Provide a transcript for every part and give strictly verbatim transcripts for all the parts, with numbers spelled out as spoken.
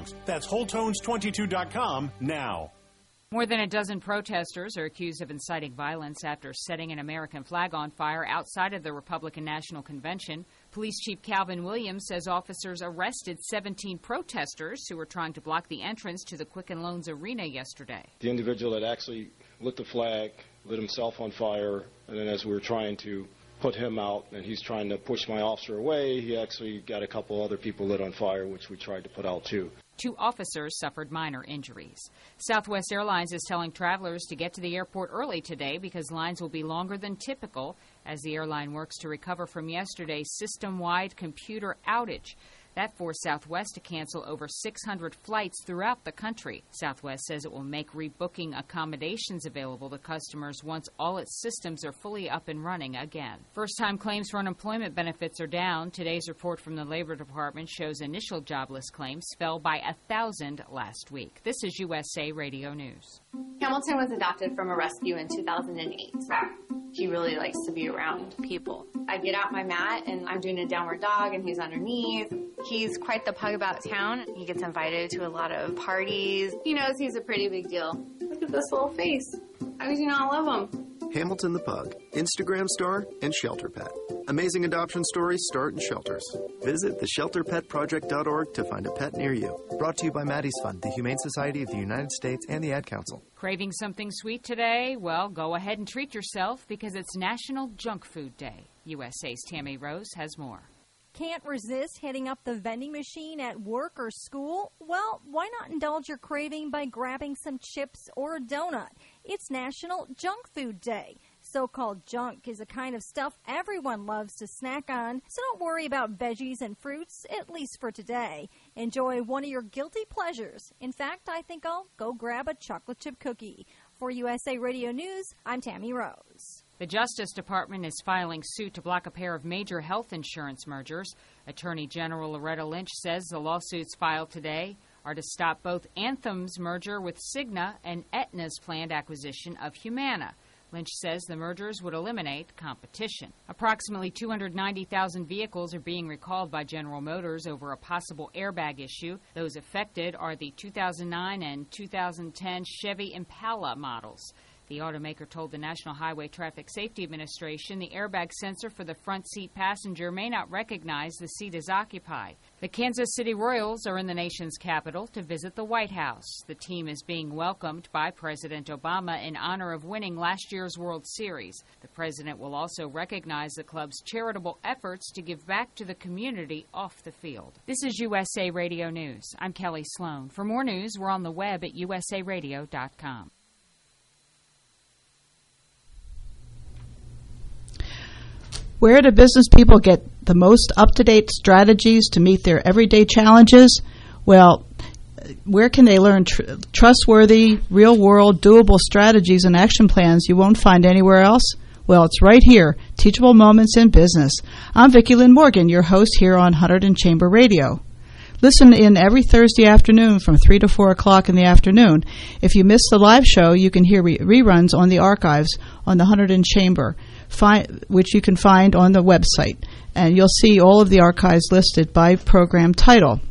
Tones. That's whole tones twenty-two dot com now. More than a dozen protesters are accused of inciting violence after setting an American flag on fire outside of the Republican National Convention. Police Chief Calvin Williams says officers arrested seventeen protesters who were trying to block the entrance to the Quicken Loans Arena yesterday. The individual that actually lit the flag lit himself on fire, and then as we were trying to put him out and he's trying to push my officer away, he actually got a couple other people lit on fire, which we tried to put out too. Two officers suffered minor injuries. Southwest Airlines is telling travelers to get to the airport early today because lines will be longer than typical as the airline works to recover from yesterday's system-wide computer outage. That forced Southwest to cancel over six hundred flights throughout the country. Southwest says it will make rebooking accommodations available to customers once all its systems are fully up and running again. First-time claims for unemployment benefits are down. Today's report from the Labor Department shows initial jobless claims fell by one thousand last week. This is U S A Radio News. Hamilton was adopted from a rescue in two thousand eight. He really likes to be around people. I get out my mat and I'm doing a downward dog and he's underneath. He's quite the pug about town. He gets invited to a lot of parties. He knows he's a pretty big deal. Look at this little face. How does he not love him? Hamilton the Pug, Instagram star, and shelter pet. Amazing adoption stories start in shelters. Visit the shelter pet project dot org to find a pet near you. Brought to you by Maddie's Fund, the Humane Society of the United States, and the Ad Council. Craving something sweet today? Well, go ahead and treat yourself because it's National Junk Food Day. U S A's Tammy Rose has more. Can't resist hitting up the vending machine at work or school? Well, why not indulge your craving by grabbing some chips or a donut? It's National Junk Food Day. So-called junk is a kind of stuff everyone loves to snack on, so don't worry about veggies and fruits, at least for today. Enjoy one of your guilty pleasures. In fact, I think I'll go grab a chocolate chip cookie. For U S A Radio News, I'm Tammy Rose. The Justice Department is filing suit to block a pair of major health insurance mergers. Attorney General Loretta Lynch says the lawsuits filed today are to stop both Anthem's merger with Cigna and Aetna's planned acquisition of Humana. Lynch says the mergers would eliminate competition. Approximately two hundred ninety thousand vehicles are being recalled by General Motors over a possible airbag issue. Those affected are the two thousand nine and two thousand ten Chevy Impala models. The automaker told the National Highway Traffic Safety Administration the airbag sensor for the front seat passenger may not recognize the seat is occupied. The Kansas City Royals are in the nation's capital to visit the White House. The team is being welcomed by President Obama in honor of winning last year's World Series. The president will also recognize the club's charitable efforts to give back to the community off the field. This is U S A Radio News. I'm Kelly Sloan. For more news, we're on the web at U S A radio dot com. Where do business people get the most up-to-date strategies to meet their everyday challenges? Well, where can they learn tr- trustworthy, real-world, doable strategies and action plans you won't find anywhere else? Well, it's right here, Teachable Moments in Business. I'm Vicki Lynn Morgan, your host here on Hunterdon Chamber Radio. Listen in every Thursday afternoon from three to four o'clock in the afternoon. If you missed the live show, you can hear re- reruns on the archives on the Hunterdon Chamber, Find, which you can find on the website. And you'll see all of the archives listed by program title.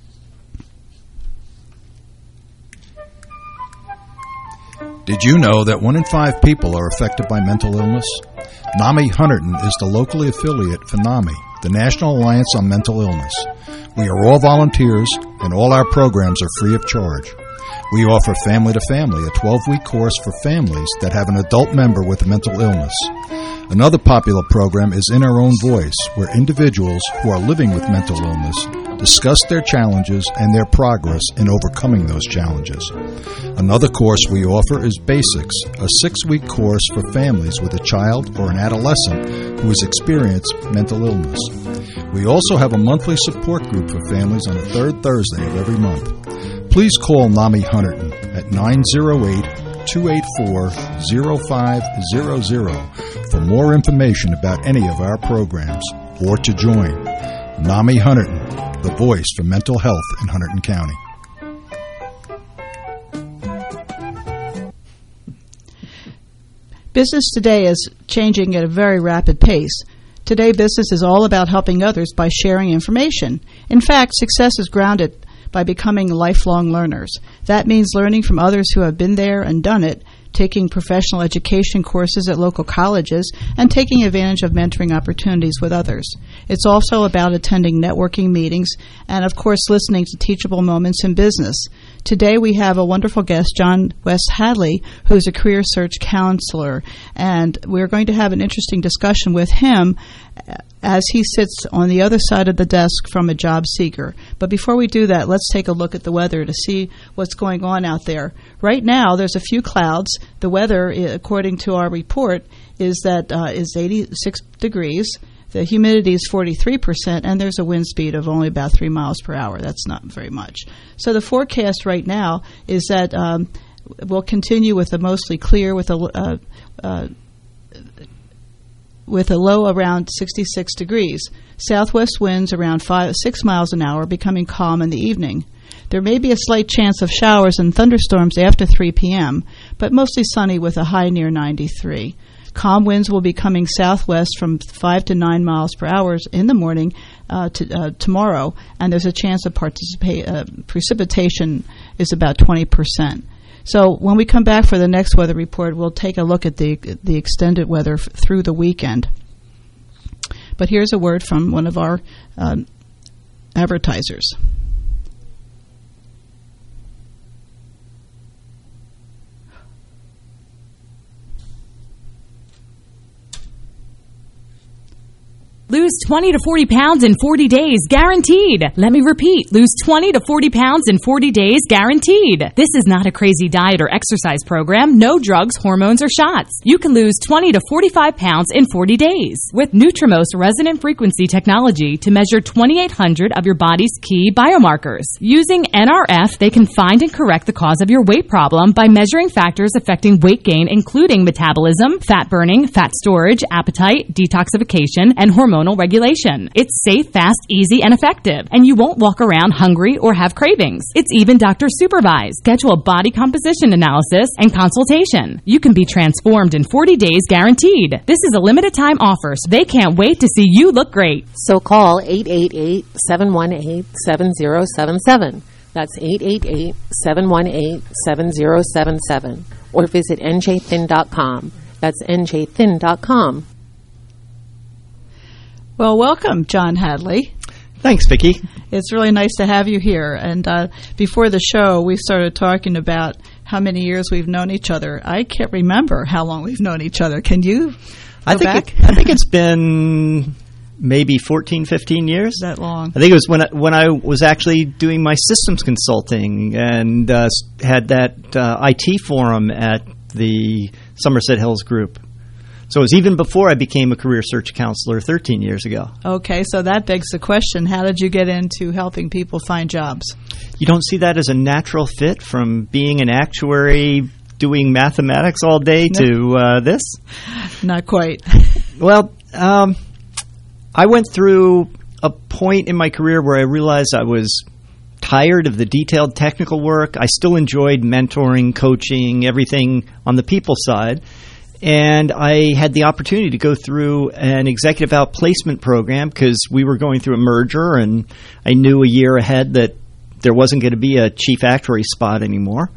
Did you know that one in five people are affected by mental illness? NAMI Hunterdon is the locally affiliate for NAMI, the National Alliance on Mental Illness. We are all volunteers, and all our programs are free of charge. We offer Family to Family, a twelve-week course for families that have an adult member with mental illness. Another popular program is In Our Own Voice, where individuals who are living with mental illness discuss their challenges and their progress in overcoming those challenges. Another course we offer is Basics, a six-week course for families with a child or an adolescent who has experienced mental illness. We also have a monthly support group for families on the third Thursday of every month. Please call NAMI Hunterdon at nine oh eight, two eight four, oh five hundred for more information about any of our programs or to join. NAMI Hunterdon, the voice for mental health in Hunterdon County. Business today is changing at a very rapid pace. Today, business is all about helping others by sharing information. In fact, success is grounded by becoming lifelong learners. That means learning from others who have been there and done it, taking professional education courses at local colleges, and taking advantage of mentoring opportunities with others. It's also about attending networking meetings and, of course, listening to teachable moments in business. Today we have a wonderful guest, John West Hadley, who's a career search counselor, and we're going to have an interesting discussion with him as he sits on the other side of the desk from a job seeker. But before we do that, let's take a look at the weather to see what's going on out there. Right now, there's a few clouds. The weather, according to our report, is that uh, is eighty-six degrees. The humidity is forty-three percent, and there's a wind speed of only about three miles per hour. That's not very much. So the forecast right now is that um, we'll continue with a mostly clear with a uh, uh, with a low around sixty-six degrees. Southwest winds around five, six miles an hour, becoming calm in the evening. There may be a slight chance of showers and thunderstorms after three p.m., but mostly sunny with a high near ninety-three. Calm winds will be coming southwest from five to nine miles per hour in the morning uh, to, uh, tomorrow, and there's a chance of participa- uh, precipitation is about twenty percent. So when we come back for the next weather report, we'll take a look at the the extended weather f- through the weekend. But here's a word from one of our uh, advertisers. Lose twenty to forty pounds in forty days, guaranteed. Let me repeat, lose twenty to forty pounds in forty days, guaranteed. This is not a crazy diet or exercise program, no drugs, hormones, or shots. You can lose twenty to forty-five pounds in forty days with Nutrimost resonant frequency technology to measure twenty-eight hundred of your body's key biomarkers. Using N R F, they can find and correct the cause of your weight problem by measuring factors affecting weight gain, including metabolism, fat burning, fat storage, appetite, detoxification, and hormone regulation. It's safe, fast, easy, and effective, and you won't walk around hungry or have cravings. It's even doctor supervised. Schedule a body composition analysis and consultation. You can be transformed in forty days, guaranteed. This is a limited time offer, so they can't wait to see you look great. So call eight eight eight, seven one eight, seven zero seven seven. That's eight eight eight, seven one eight, seven zero seven seven. Or visit N J thin dot com. That's N J thin dot com. Well, welcome, John Hadley. Thanks, Vicki. It's really nice to have you here. And uh, before the show, we started talking about how many years we've known each other. I can't remember how long we've known each other. Can you go I think back? It, I think it's been maybe fourteen, fifteen years. That long. I think it was when I, when I was actually doing my systems consulting and uh, had that uh, I T forum at the Somerset Hills group. So it was even before I became a career search counselor thirteen years ago. Okay, so that begs the question, how did you get into helping people find jobs? You don't see that as a natural fit from being an actuary doing mathematics all day no. to uh, this? Not quite. Well, um, I went through a point in my career where I realized I was tired of the detailed technical work. I still enjoyed mentoring, coaching, everything on the people side. And I had the opportunity to go through an executive outplacement program because we were going through a merger, and I knew a year ahead that there wasn't going to be a chief actuary spot anymore.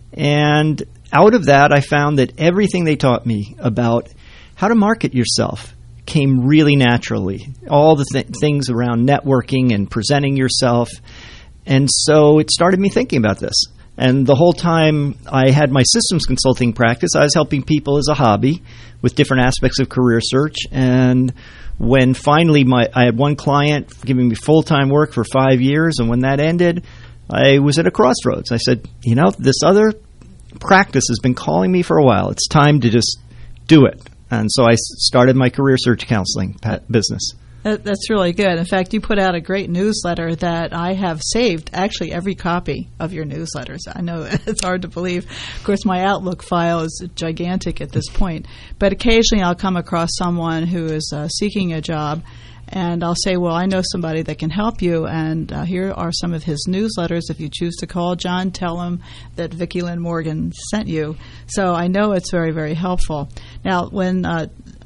And out of that, I found that everything they taught me about how to market yourself came really naturally. All the th- things around networking and presenting yourself. And so it started me thinking about this. And the whole time I had my systems consulting practice, I was helping people as a hobby with different aspects of career search. And when finally my I had one client giving me full-time work for five years, and when that ended, I was at a crossroads. I said, you know, this other practice has been calling me for a while. It's time to just do it. And so I started my career search counseling business. That's really good. In fact, you put out a great newsletter that I have saved, actually every copy of your newsletters. I know it's hard to believe. Of course, my Outlook file is gigantic at this point. But occasionally I'll come across someone who is uh, seeking a job, and I'll say, well, I know somebody that can help you, and uh, here are some of his newsletters. If you choose to call John, tell him that Vicki Lynn Morgan sent you. So I know it's very, very helpful. Now, when uh,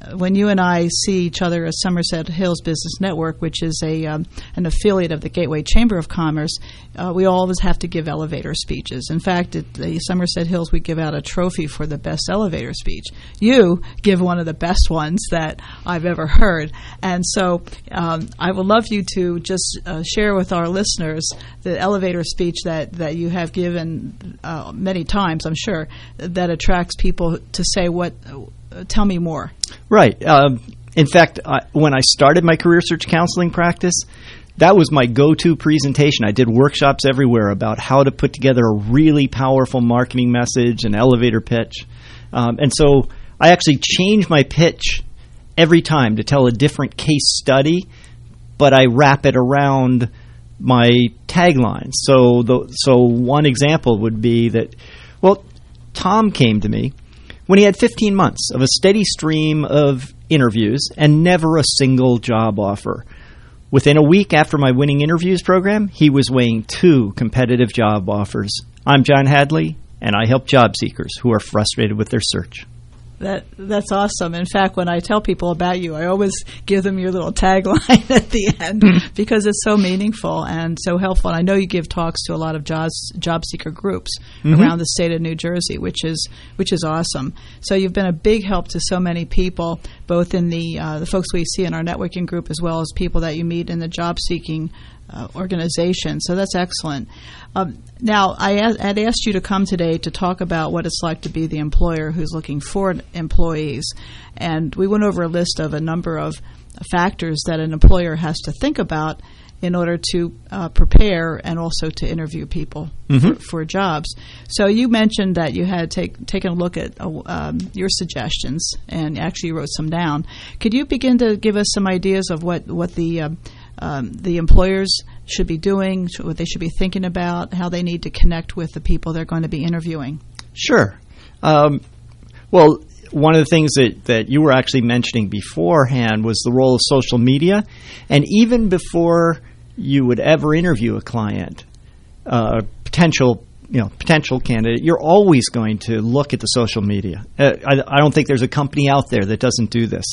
when you and I see each other as Somerset Hills Business Network, which is a um, an affiliate of the Gateway Chamber of Commerce, uh, we always have to give elevator speeches. In fact, at the Somerset Hills, we give out a trophy for the best elevator speech. You give one of the best ones that I've ever heard. And so um, I would love you to just uh, share with our listeners the elevator speech that, that you have given uh, many times, I'm sure, that attracts people to say, "What? Uh, tell me more." Right. Um, in fact, I, when I started my career search counseling practice, that was my go-to presentation. I did workshops everywhere about how to put together a really powerful marketing message, an elevator pitch. Um, and so I actually changed my pitch every time to tell a different case study, but I wrap it around my tagline. So, the, so one example would be that, well, Tom came to me when he had fifteen months of a steady stream of interviews and never a single job offer. Within a week after my Winning Interviews program, he was weighing two competitive job offers. I'm John Hadley, and I help job seekers who are frustrated with their search. That that's awesome. In fact, when I tell people about you, I always give them your little tagline at the end because it's so meaningful and so helpful. And I know you give talks to a lot of jobs, job seeker groups mm-hmm. around the state of New Jersey, which is which is awesome. So you've been a big help to so many people, both in the uh, the folks we see in our networking group as well as people that you meet in the job seeking Uh, organization. So that's excellent. Um, now, I a- had asked you to come today to talk about what it's like to be the employer who's looking for employees. And we went over a list of a number of factors that an employer has to think about in order to uh, prepare and also to interview people mm-hmm. for, for jobs. So you mentioned that you had take, taken a look at uh, um, your suggestions and actually wrote some down. Could you begin to give us some ideas of what, what the uh, Um, the employers should be doing, what they should be thinking about, how they need to connect with the people they're going to be interviewing? Sure. Um, well, one of the things that, that you were actually mentioning beforehand was the role of social media. And even before you would ever interview a client, uh, potential you know, potential candidate, you're always going to look at the social media. Uh, I, I don't think there's a company out there that doesn't do this.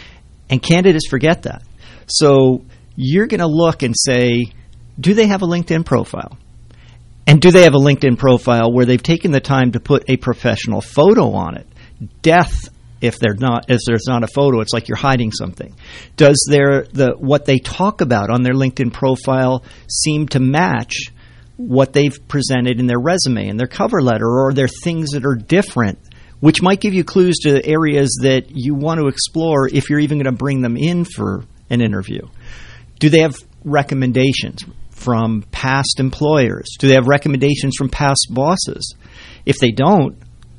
And candidates forget that. So you're going to look and say, do they have a LinkedIn profile? And do they have a LinkedIn profile where they've taken the time to put a professional photo on it? Death, if they're not, if there's not a photo, it's like you're hiding something. Does their the what they talk about on their LinkedIn profile seem to match what they've presented in their resume and their cover letter, or are there things that are different, which might give you clues to areas that you want to explore if you're even going to bring them in for an interview? Do they have recommendations from past employers? Do they have recommendations from past bosses? If they don't,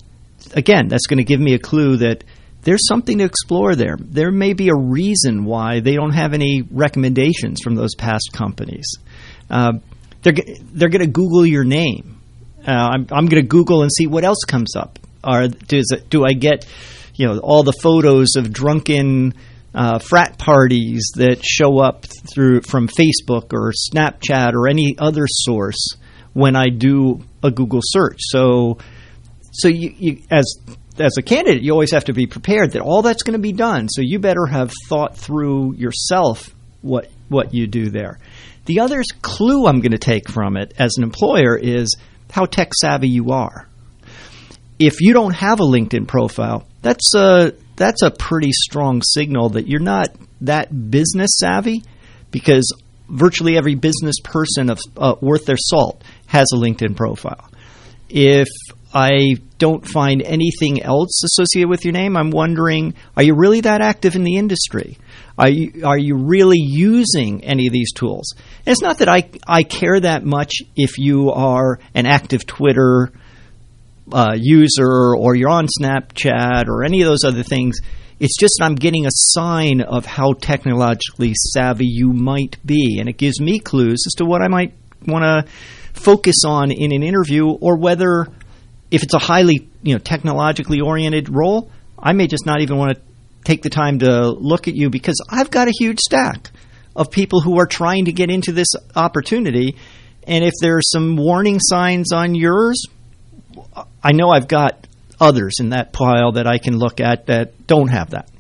again, that's going to give me a clue that there's something to explore there. There may be a reason why they don't have any recommendations from those past companies. Uh, they're they're going to Google your name. Uh, I'm, I'm going to Google and see what else comes up. Or does it, do I get, you know, all the photos of drunken Uh, frat parties that show up through from Facebook or Snapchat or any other source when I do a Google search? So, so you, you, as as a candidate, you always have to be prepared that all that's going to be done. So you better have thought through yourself what what you do there. The other clue I'm going to take from it as an employer is how tech savvy you are. If you don't have a LinkedIn profile, that's a that's a pretty strong signal that you're not that business savvy, because virtually every business person of uh, worth their salt has a LinkedIn profile. If I don't find anything else associated with your name, I'm wondering, are you really that active in the industry? Are you, are you really using any of these tools? And it's not that I, I care that much if you are an active Twitter Uh, user or you're on Snapchat or any of those other things. It's just I'm getting a sign of how technologically savvy you might be, and it gives me clues as to what I might want to focus on in an interview, or whether, if it's a highly you know technologically oriented role, I may just not even want to take the time to look at you, because I've got a huge stack of people who are trying to get into this opportunity, and if there's some warning signs on yours, I know I've got others in that pile that I can look at that don't have that.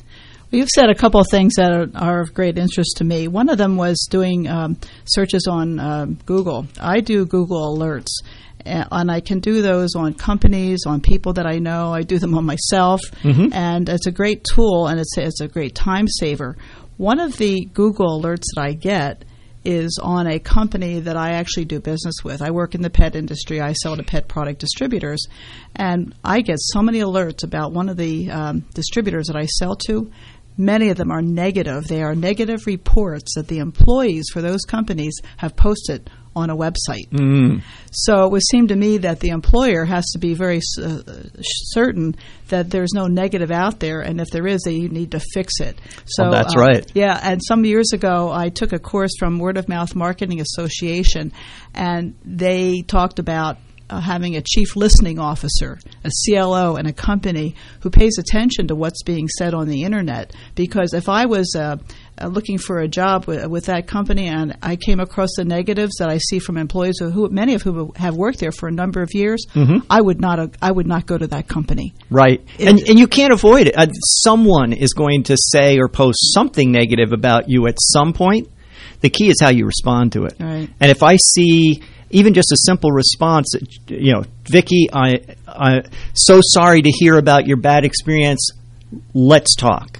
You've said a couple of things that are, are of great interest to me. One of them was doing um, searches on um, Google. I do Google alerts, and I can do those on companies, on people that I know. I do them on myself, mm-hmm. and it's a great tool, and it's, it's a great time saver. One of the Google alerts that I get is on a company that I actually do business with. I work in the pet industry. I sell to pet product distributors, and I get so many alerts about one of the um, distributors that I sell to. Many of them are negative. They are negative reports that the employees for those companies have posted on a website. Mm. So it would seem to me that the employer has to be very uh, certain that there's no negative out there, and if there is, they need to fix it. So oh, that's uh, right. Yeah, and some years ago, I took a course from Word of Mouth Marketing Association, and they talked about Uh, having a chief listening officer, a C L O, and a company who pays attention to what's being said on the Internet. Because if I was uh, uh, looking for a job with, with that company and I came across the negatives that I see from employees, who, who many of whom have worked there for a number of years, mm-hmm. I would not uh, I would not go to that company. Right, it, and and you can't avoid it. Uh, someone is going to say or post something negative about you at some point. The key is how you respond to it. Right. And if I see even just a simple response, you know, Vicki, I, I'm so sorry to hear about your bad experience. Let's talk.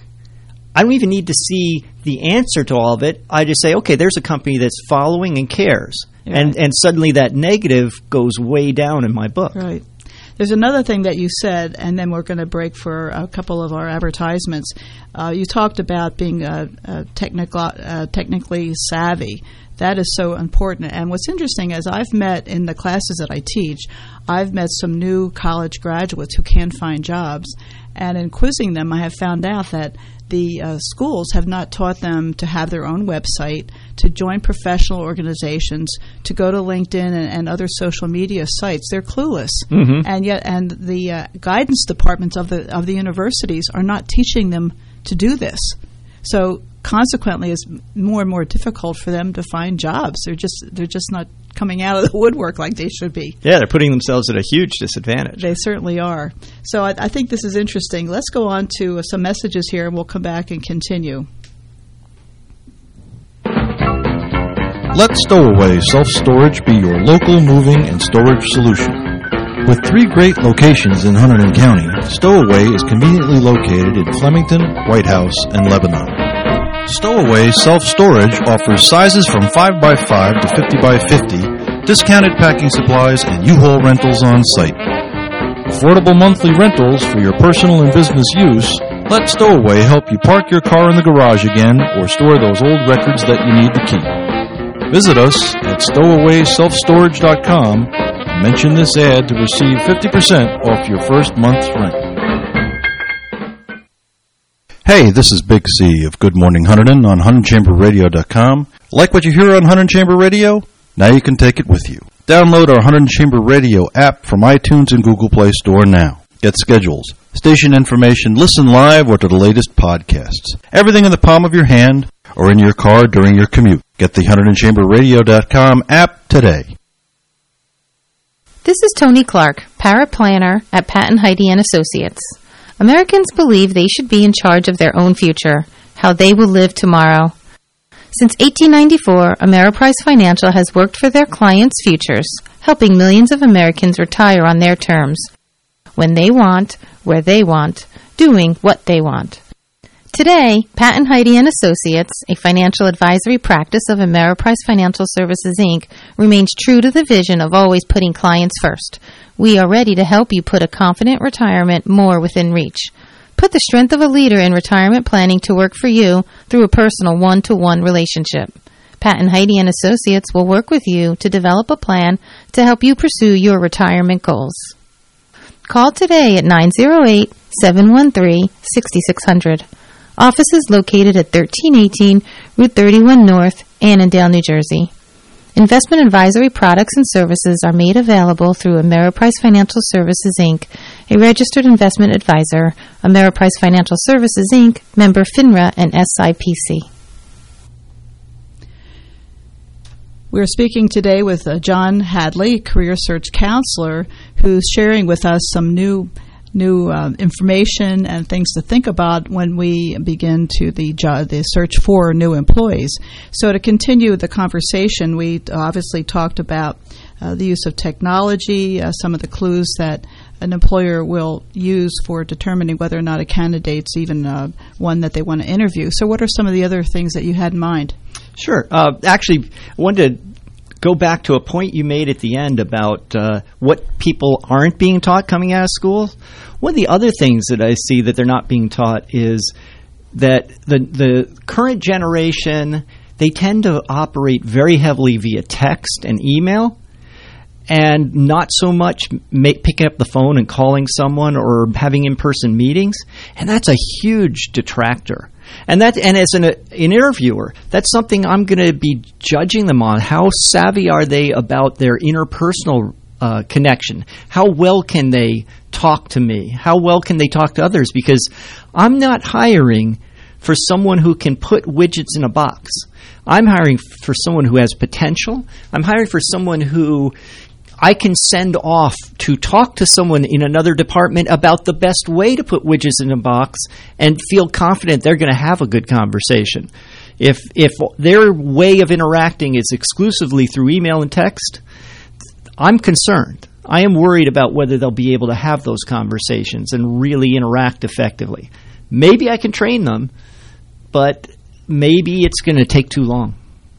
I don't even need to see the answer to all of it. I just say, okay, there's a company that's following and cares. Yeah. And and suddenly that negative goes way down in my book. Right. There's another thing that you said, and then we're going to break for a couple of our advertisements. Uh, you talked about being uh, uh, technical, uh, technically savvy. That is so important. And what's interesting is I've met in the classes that I teach, I've met some new college graduates who can't find jobs. And in quizzing them, I have found out that the uh, schools have not taught them to have their own website, to join professional organizations, to go to LinkedIn and, and other social media sites. They're clueless. Mm-hmm. And yet, and the uh, guidance departments of the of the universities are not teaching them to do this. So consequently, it's more and more difficult for them to find jobs. They're just they're just not coming out of the woodwork like they should be. Yeah, they're putting themselves at a huge disadvantage. They certainly are. So I, I think this is interesting. Let's go on to uh, some messages here, and we'll come back and continue. Let Stowaway Self-Storage be your local moving and storage solution. With three great locations in Hunterdon County, Stowaway is conveniently located in Flemington, White House, and Lebanon. Stowaway Self-Storage offers sizes from five by five to fifty by fifty, discounted packing supplies, and U-Haul rentals on site. Affordable monthly rentals for your personal and business use. Let Stowaway help you park your car in the garage again or store those old records that you need to keep. Visit us at stowaway self storage dot com and mention this ad to receive fifty percent off your first month's rent. Hey, this is Big C of Good Morning Hunterdon on Hunterdon Chamber Radio dot com. Like what you hear on Hunterdon Chamber Radio? Now you can take it with you. Download our Hunterdon Chamber Radio app from iTunes and Google Play Store now. Get schedules, station information, listen live, or to the latest podcasts. Everything in the palm of your hand or in your car during your commute. Get the Hunterdon Chamber Radio dot com app today. This is Tony Clark, paraplanner at Pat and Heidi and Associates. Americans believe they should be in charge of their own future, how they will live tomorrow. Since eighteen ninety-four, Ameriprise Financial has worked for their clients' futures, helping millions of Americans retire on their terms, when they want, where they want, doing what they want. Today, Pat and Heidi and Associates, a financial advisory practice of Ameriprise Financial Services, Incorporated, remains true to the vision of always putting clients first. We are ready to help you put a confident retirement more within reach. Put the strength of a leader in retirement planning to work for you through a personal one-to-one relationship. Pat and Heidi and Associates will work with you to develop a plan to help you pursue your retirement goals. Call today at nine zero eight, seven one three, six six zero zero. Office is located at thirteen eighteen Route thirty-one North, Annandale, New Jersey. Investment advisory products and services are made available through Ameriprise Financial Services, Incorporated, a registered investment advisor, Ameriprise Financial Services, Incorporated, member FINRA and S I P C. We're speaking today with uh, John Hadley, career search counselor, who's sharing with us some new new uh, information and things to think about when we begin to the jo- the search for new employees. So to continue the conversation, we obviously talked about uh, the use of technology, uh, some of the clues that an employer will use for determining whether or not a candidate's even uh, one that they want to interview. So what are some of the other things that you had in mind? Sure. Uh, actually, I wanted to go back to a point you made at the end about uh, what people aren't being taught coming out of school. One of the other things that I see that they're not being taught is that the the current generation, they tend to operate very heavily via text and email, and not so much make, picking up the phone and calling someone or having in-person meetings, and that's a huge detractor. And that, and as an, an interviewer, that's something I'm going to be judging them on. How savvy are they about their interpersonal uh, connection? How well can they talk to me? How well can they talk to others? Because I'm not hiring for someone who can put widgets in a box. I'm hiring for someone who has potential. I'm hiring for someone who I can send off to talk to someone in another department about the best way to put widgets in a box and feel confident they're going to have a good conversation. If if their way of interacting is exclusively through email and text, I'm concerned. I am worried about whether they'll be able to have those conversations and really interact effectively. Maybe I can train them, but maybe it's going to take too long.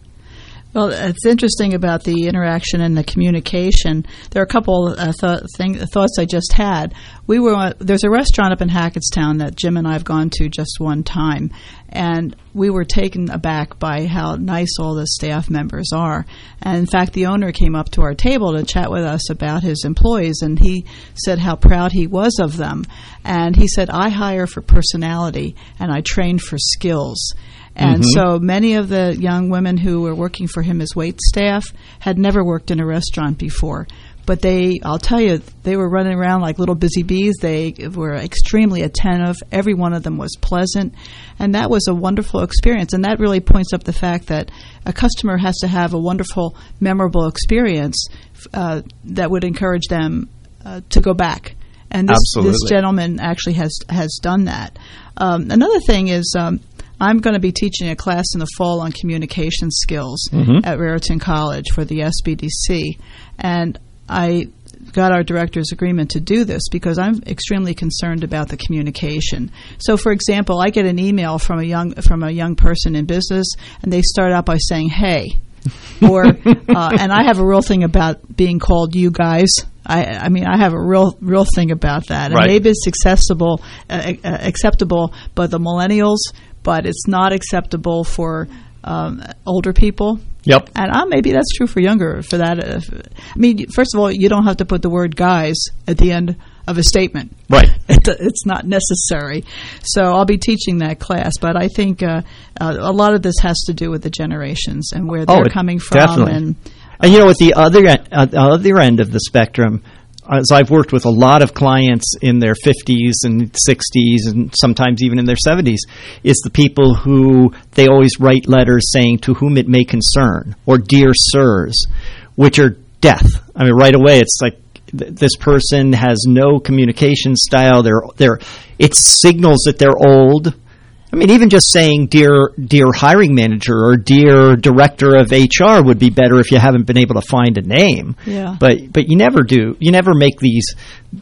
Well, it's interesting about the interaction and the communication. There are a couple uh, th- thing, thoughts I just had. We were uh, there's a restaurant up in Hackettstown that Jim and I have gone to just one time, and we were taken aback by how nice all the staff members are. And in fact, the owner came up to our table to chat with us about his employees, and he said how proud he was of them. And he said, "I hire for personality, and I train for skills." And mm-hmm. so many of the young women who were working for him as wait staff had never worked in a restaurant before. But they, I'll tell you, they were running around like little busy bees. They were extremely attentive. Every one of them was pleasant. And that was a wonderful experience. And that really points up the fact that a customer has to have a wonderful, memorable experience uh, that would encourage them uh, to go back. And this, this gentleman actually has has done that. Um, another thing is... Um, I'm going to be teaching a class in the fall on communication skills mm-hmm. at Raritan College for the S B D C. And I got our director's agreement to do this because I'm extremely concerned about the communication. So, for example, I get an email from a young from a young person in business, and they start out by saying, "Hey," or uh, and I have a real thing about being called "you guys." I, I mean, I have a real, real thing about that, and right. maybe it's accessible, uh, uh, acceptable, but the millennials. But it's not acceptable for um, older people. Yep. And uh, maybe that's true for younger. For that, uh, I mean, first of all, you don't have to put the word "guys" at the end of a statement. Right. It, it's not necessary. So I'll be teaching that class. But I think uh, uh, a lot of this has to do with the generations and where they're oh, coming from. Definitely. And, uh, and you know, at the other uh, other end of the spectrum. As I've worked with a lot of clients in their fifties and sixties and sometimes even in their seventies, is the people who they always write letters saying "to whom it may concern" or "dear sirs," which are death. I mean, right away it's like th- this person has no communication style. They're they're it signals that they're old. I mean, even just saying dear dear hiring manager or dear director of H R would be better if you haven't been able to find a name. Yeah. But but you never do. You never make these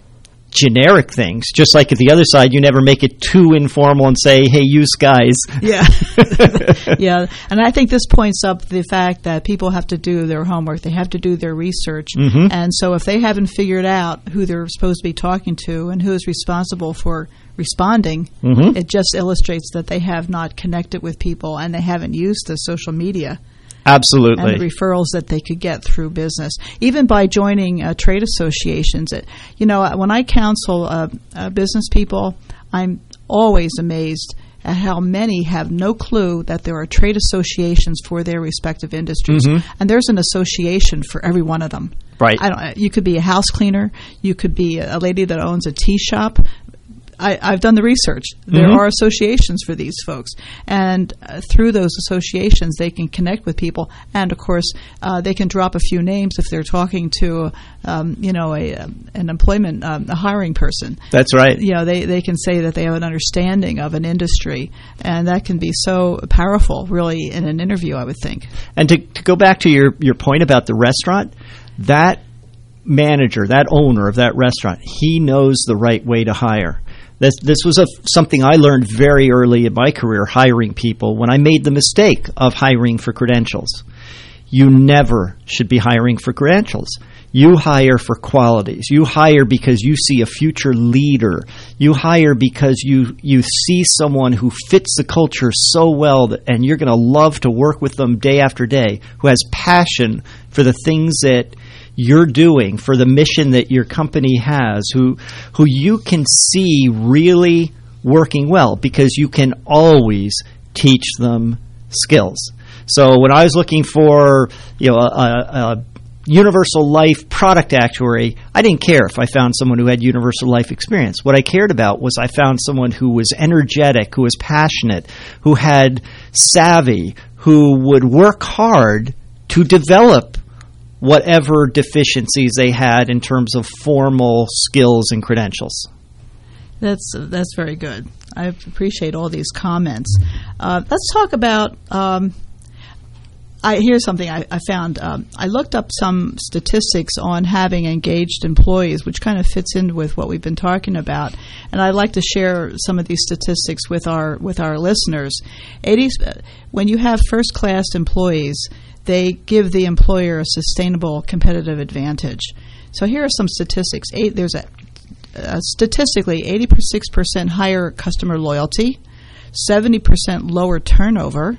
generic things. Just like at the other side, you never make it too informal and say, "Hey, use guys." Yeah. Yeah. And I think this points up the fact that people have to do their homework. They have to do their research. Mm-hmm. And so if they haven't figured out who they're supposed to be talking to and who is responsible for responding, mm-hmm. it just illustrates that they have not connected with people and they haven't used the social media. Absolutely. And the referrals that they could get through business. Even by joining uh, trade associations. It, you know, when I counsel uh, uh, business people, I'm always amazed at how many have no clue that there are trade associations for their respective industries. Mm-hmm. And there's an association for every one of them. Right. I don't, you could be a house cleaner. You could be a lady that owns a tea shop. I, I've done the research. There Mm-hmm. are associations for these folks, and uh, through those associations, they can connect with people, and of course, uh, they can drop a few names if they're talking to, um, you know, a an employment um, a hiring person. That's right. You know, they they can say that they have an understanding of an industry, and that can be so powerful, really, in an interview, I would think. And to, to go back to your, your point about the restaurant, that manager, that owner of that restaurant, he knows the right way to hire. This this was a, something I learned very early in my career, hiring people, when I made the mistake of hiring for credentials. You never should be hiring for credentials. You hire for qualities. You hire because you see a future leader. You hire because you you see someone who fits the culture so well that, and you're going to love to work with them day after day, who has passion for the things that you're doing, for the mission that your company has, who who you can see really working well, because you can always teach them skills. So when I was looking for, you know, a, a universal life product actuary, I didn't care if I found someone who had universal life experience. What I cared about was I found someone who was energetic, who was passionate, who had savvy, who would work hard to develop whatever deficiencies they had in terms of formal skills and credentials. That's that's very good. I appreciate all these comments. Uh, let's talk about. Um, I here's something I, I found. Um, I looked up some statistics on having engaged employees, which kind of fits in with what we've been talking about, and I'd like to share some of these statistics with our with our listeners. eighty when you have first-class employees, they give the employer a sustainable competitive advantage. So here are some statistics. Eight, there's a uh, statistically eighty-six percent higher customer loyalty, seventy percent lower turnover,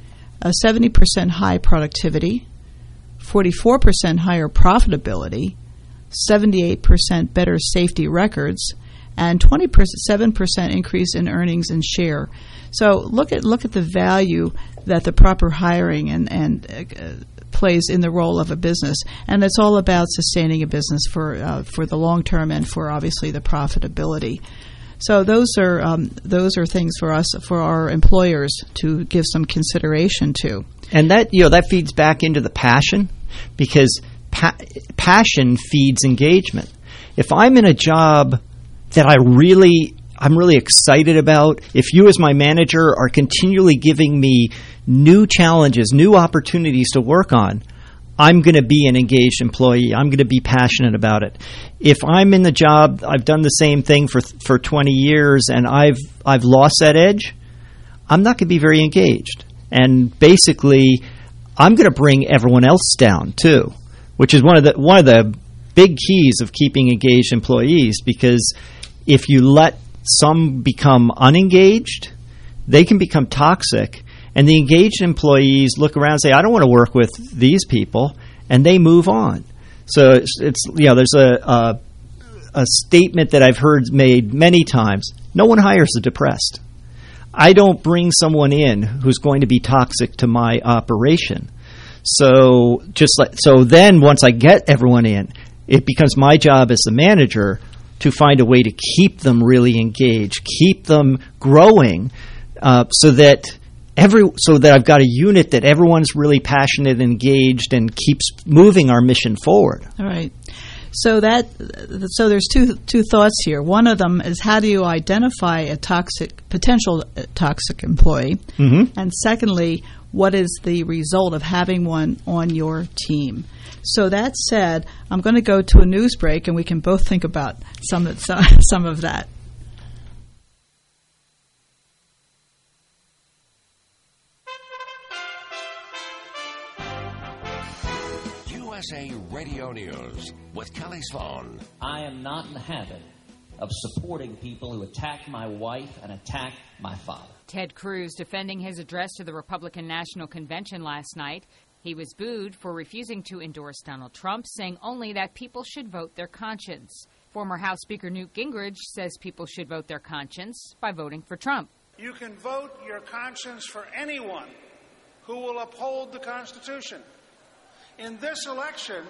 a seventy percent high productivity, forty-four percent higher profitability, seventy-eight percent better safety records, and twenty-seven percent increase in earnings and share. So look at look at the value that the proper hiring and, and uh, plays in the role of a business, and it's all about sustaining a business for uh, for the long term and for obviously the profitability. So those are um, those are things for us, for our employers, to give some consideration to. And that, you know, that feeds back into the passion, because pa- passion feeds engagement. If I'm in a job that I really I'm really excited about, if you as my manager are continually giving me new challenges, new opportunities to work on, I'm going to be an engaged employee. I'm going to be passionate about it. If I'm in the job, I've done the same thing for for twenty years, and I've I've lost that edge, I'm not going to be very engaged. And basically, I'm going to bring everyone else down too, which is one of the one of the big keys of keeping engaged employees. Because if you let some become unengaged, they can become toxic. And the engaged employees look around and say, I don't want to work with these people, and they move on. So it's, it's you know, there's a, a a statement that I've heard made many times: no one hires the depressed. I don't bring someone in who's going to be toxic to my operation. So just like so, then once I get everyone in, it becomes my job as the manager to find a way to keep them really engaged, keep them growing, uh, so that. Every, so that I've got a unit that everyone's really passionate and engaged and keeps moving our mission forward. All right. So that so there's two two thoughts here. One of them is, how do you identify a toxic potential toxic employee? Mm-hmm. And secondly, what is the result of having one on your team? So that said, I'm going to go to a news break, and we can both think about some of, some of that. U S A Radio News with Kelly Sloan. I am not in the habit of supporting people who attack my wife and attack my father. Ted Cruz defending his address to the Republican National Convention last night. He was booed for refusing to endorse Donald Trump, saying only that people should vote their conscience. Former House Speaker Newt Gingrich says people should vote their conscience by voting for Trump. You can vote your conscience for anyone who will uphold the Constitution. In this election,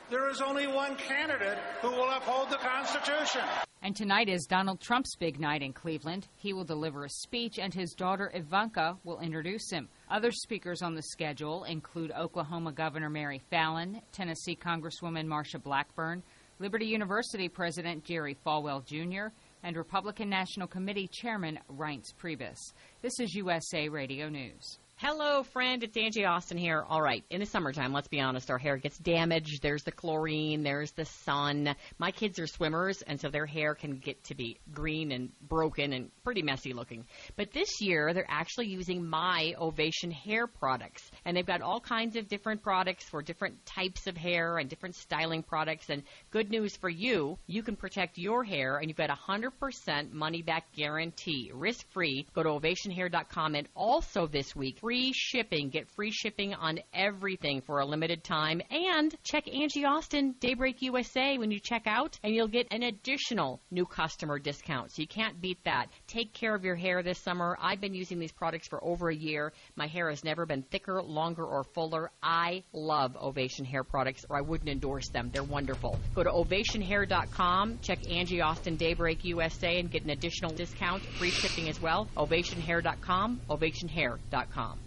there is only one candidate who will uphold the Constitution. And tonight is Donald Trump's big night in Cleveland. He will deliver a speech, and his daughter Ivanka will introduce him. Other speakers on the schedule include Oklahoma Governor Mary Fallin, Tennessee Congresswoman Marsha Blackburn, Liberty University President Jerry Falwell Junior, and Republican National Committee Chairman Reince Priebus. This is U S A Radio News. Hello, friend. It's Angie Austin here. All right. In the summertime, let's be honest, our hair gets damaged. There's the chlorine. There's the sun. My kids are swimmers, and so their hair can get to be green and broken and pretty messy looking. But this year, they're actually using my Ovation hair products. And they've got all kinds of different products for different types of hair and different styling products. And good news for you, you can protect your hair, and you've got a one hundred percent money-back guarantee, risk-free. Go to ovation hair dot com, and also this week, free shipping. Get free shipping on everything for a limited time. And check Angie Austin Daybreak U S A when you check out, and you'll get an additional new customer discount. So you can't beat that. Take care of your hair this summer. I've been using these products for over a year. My hair has never been thicker, longer, or fuller. I love Ovation hair products, or I wouldn't endorse them. They're wonderful. Go to ovation hair dot com, check Angie Austin Daybreak U S A, and get an additional discount, free shipping as well. ovation hair dot com, ovation hair dot com.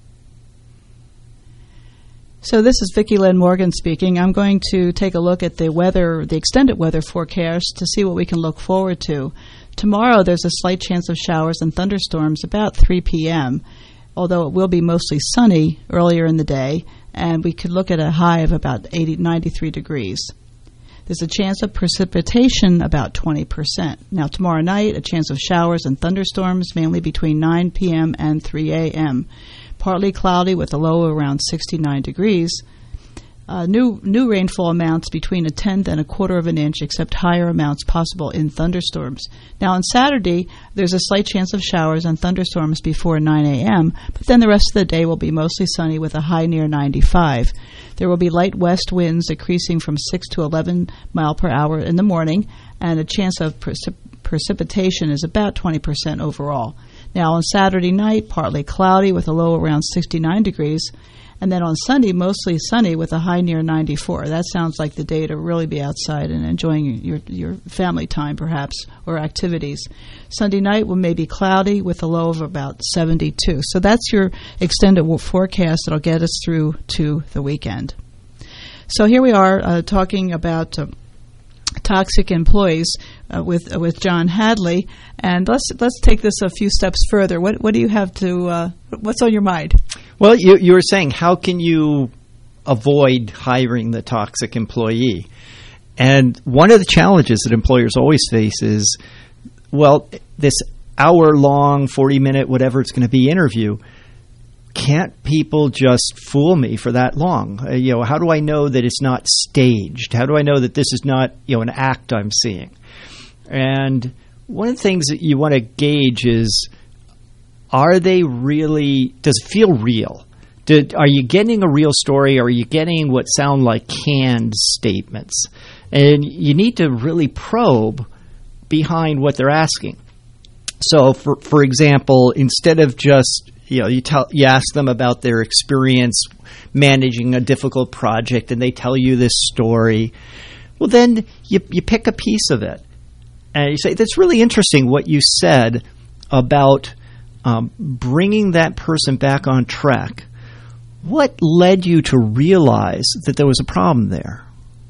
So this is Vicki Lynn Morgan speaking. I'm going to take a look at the weather, the extended weather forecast to see what we can look forward to. Tomorrow there's a slight chance of showers and thunderstorms about three p.m., although it will be mostly sunny earlier in the day, and we could look at a high of about eighty, ninety-three degrees. There's a chance of precipitation about twenty percent. Now tomorrow night, a chance of showers and thunderstorms mainly between nine p.m. and three a.m., partly cloudy with a low around sixty-nine degrees. Uh, new new rainfall amounts between a tenth and a quarter of an inch, except higher amounts possible in thunderstorms. Now on Saturday, there's a slight chance of showers and thunderstorms before nine a.m., but then the rest of the day will be mostly sunny with a high near ninety-five. There will be light west winds increasing from six to eleven mile per hour in the morning, and a chance of precip- precipitation is about twenty percent overall. Now on Saturday night, partly cloudy with a low around sixty-nine degrees. And then on Sunday, mostly sunny with a high near ninety-four. That sounds like the day to really be outside and enjoying your, your family time, perhaps, or activities. Sunday night will maybe cloudy with a low of about seventy-two. So that's your extended forecast that'll get us through to the weekend. So here we are uh, talking about uh, toxic employees uh, with uh, with John Hadley, and let's let's take this a few steps further. What what do you have to? Uh, what's on your mind? Well, you, you were saying, how can you avoid hiring the toxic employee? And one of the challenges that employers always face is, well, this hour-long, forty-minute, whatever it's going to be interview, can't people just fool me for that long? Uh, you know, how do I know that it's not staged? How do I know that this is not, you know, an act I'm seeing? And one of the things that you want to gauge is, are they really, does it feel real? Did, are you getting a real story, or are you getting what sound like canned statements? And you need to really probe behind what they're asking. So, for for example, instead of just, you know, you tell you ask them about their experience managing a difficult project, and they tell you this story, well, then you you pick a piece of it, and you say, that's really interesting what you said about Um, bringing that person back on track. What led you to realize that there was a problem there?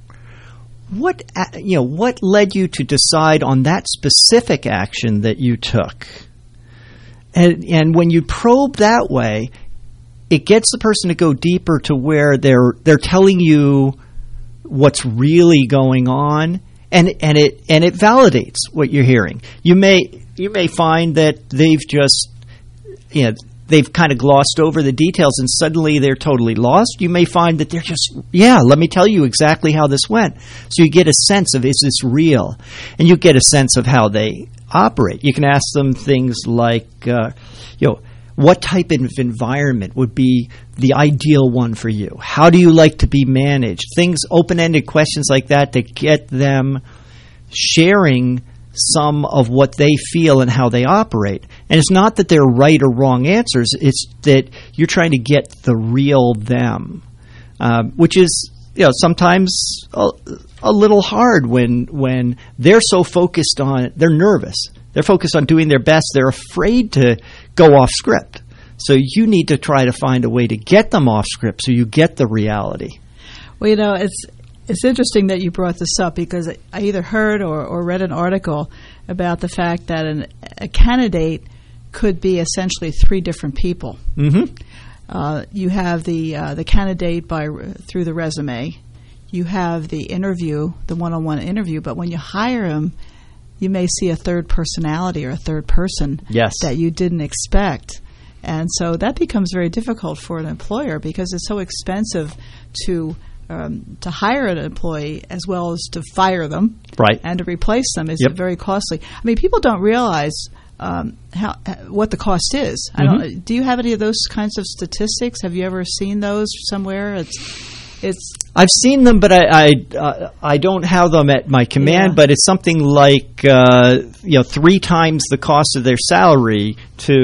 What, you know, what led you to decide on that specific action that you took? And, and when you probe that way, it gets the person to go deeper to where they're they're telling you what's really going on, and and it and it validates what you're hearing. You may you may find that they've just You know, they've kind of glossed over the details and suddenly they're totally lost. You may find that they're just, yeah, let me tell you exactly how this went. So you get a sense of, is this real? And you get a sense of how they operate. You can ask them things like, uh, you know, what type of environment would be the ideal one for you? How do you like to be managed? Things, open-ended questions like that that get them sharing some of what they feel and how they operate. And it's not that they're right or wrong answers. It's that you're trying to get the real them, uh, which is you know, sometimes a, a little hard when when they're so focused on, they're nervous. They're focused on doing their best. They're afraid to go off script. So you need to try to find a way to get them off script so you get the reality. Well, you know, it's it's interesting that you brought this up because I either heard or, or read an article about the fact that an, a candidate could be essentially three different people. Mm-hmm. Uh, you have the uh, the candidate by through the resume. You have the interview, the one-on-one interview. But when you hire him, you may see a third personality or a third person yes. that you didn't expect. And so that becomes very difficult for an employer because it's so expensive to um, to hire an employee as well as to fire them, right, and to replace them is yep. very costly. I mean, people don't realize um, how uh, what the cost is. Mm-hmm. I don't. Do you have any of those kinds of statistics? Have you ever seen those somewhere? It's it's. I've seen them, but I I, uh, I don't have them at my command. Yeah. But it's something like uh, you know three times the cost of their salary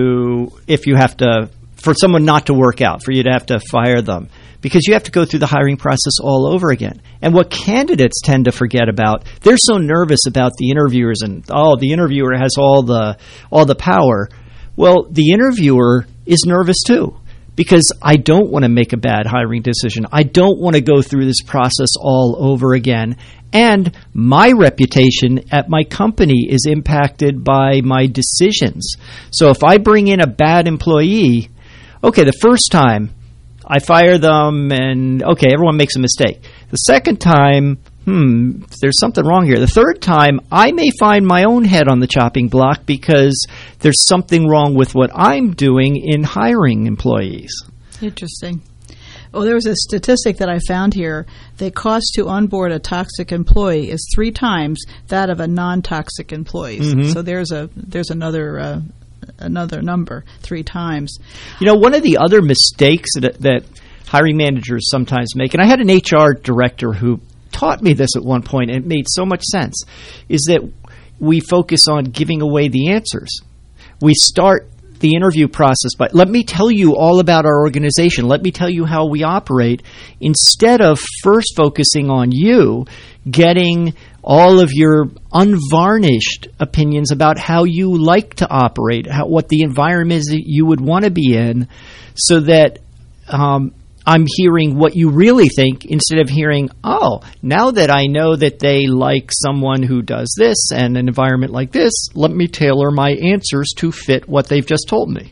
to if you have to for someone not to work out, for you to have to fire them, because you have to go through the hiring process all over again. And what candidates tend to forget about, they're so nervous about the interviewers and oh, the interviewer has all the all the power. Well, the interviewer is nervous too. Because I don't want to make a bad hiring decision. I don't want to go through this process all over again. And my reputation at my company is impacted by my decisions. So if I bring in a bad employee, okay, the first time I fire them and, okay, everyone makes a mistake. The second time, hmm, there's something wrong here. The third time, I may find my own head on the chopping block because there's something wrong with what I'm doing in hiring employees. Interesting. Well, there was a statistic that I found here. The cost to onboard a toxic employee is three times that of a non-toxic employee. Mm-hmm. So there's a there's another uh, another number, three times. You know, one of the other mistakes that, that hiring managers sometimes make, and I had an H R director who taught me this at one point, and it made so much sense, is that we focus on giving away the answers. We start the interview process by, let me tell you all about our organization. Let me tell you how we operate, instead of first focusing on you, getting all of your unvarnished opinions about how you like to operate, how, what the environment is that you would want to be in, so that um, I'm hearing what you really think instead of hearing, oh, now that I know that they like someone who does this and an environment like this, let me tailor my answers to fit what they've just told me.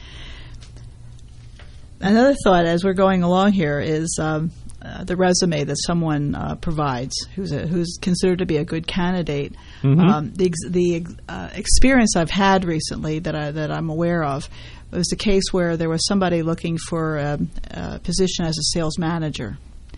Another thought as we're going along here is um, uh, the resume that someone uh, provides who's a, who's considered to be a good candidate. Mm-hmm. Um, the ex- the uh, experience I've had recently that I, that I'm aware of, it was a case where there was somebody looking for a, a position as a sales manager.